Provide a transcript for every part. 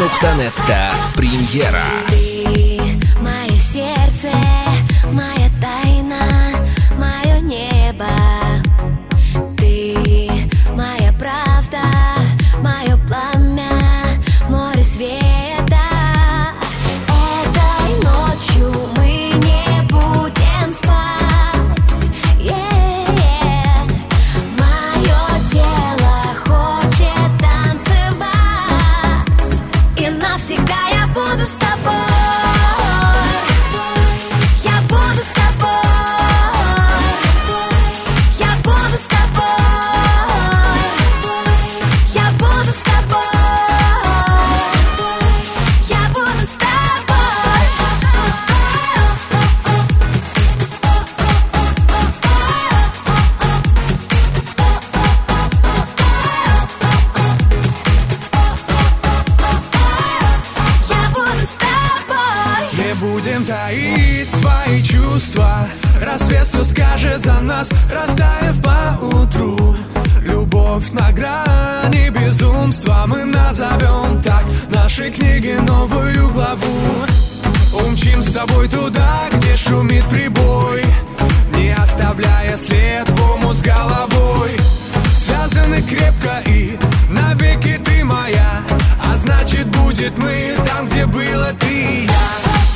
Tarona.net премьера. Ты мое сердце, моя тайна, мое небо. Ты моя правда, мое пламя, море света. Этой ночью мы не будем спать. Мое тело хочет танцевать, и навсегда я буду с тобой. Я буду с тобой. Я буду с тобой. Я буду с тобой. Я буду с тобой. Я буду с тобой. Не будем таить свои чувства. Рассвет все скажет за нас, растаяв поутру. Любовь на грани безумства, мы назовем так нашей книге новую главу. Умчим с тобой туда, где шумит прибой, не оставляя след в омут с головой. Связаны крепко и навеки ты моя, а значит будет мы там, где было ты и я.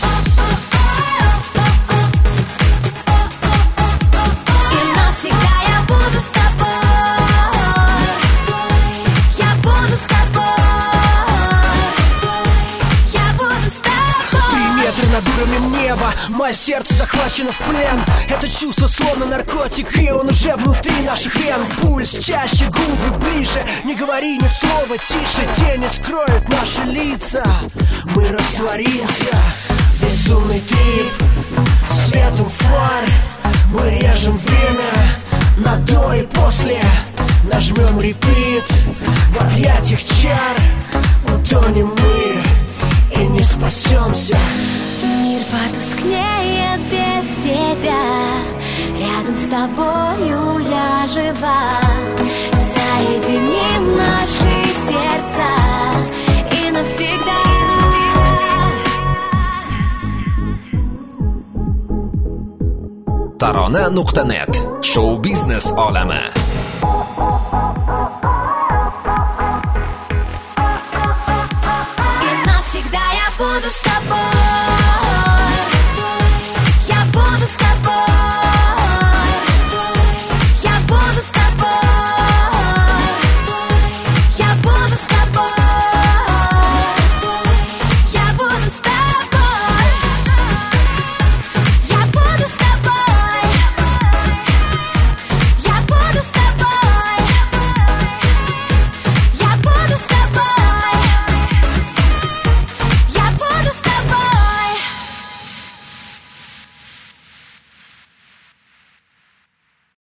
И навсегда я буду с тобой. Я буду с тобой. Я буду с тобой. 3 метра над уровнем неба, мое сердце захвачено в плен. Это чувство словно наркотик, и он уже внутри наших вен. Пульс чаще, губы ближе, не говори ни слова тише. Тени скроют наши лица, мы растворимся. Безумный трип, светом фар, мы режем время на до и после. Нажмем репит в объятиях чар. Утонем мы и не спасемся. Мир потускнеет без тебя. Рядом с тобою я жива. Соединим наши сердца и навсегда. Tarona.net shou-biznes olami. И навсегда я буду с тобой.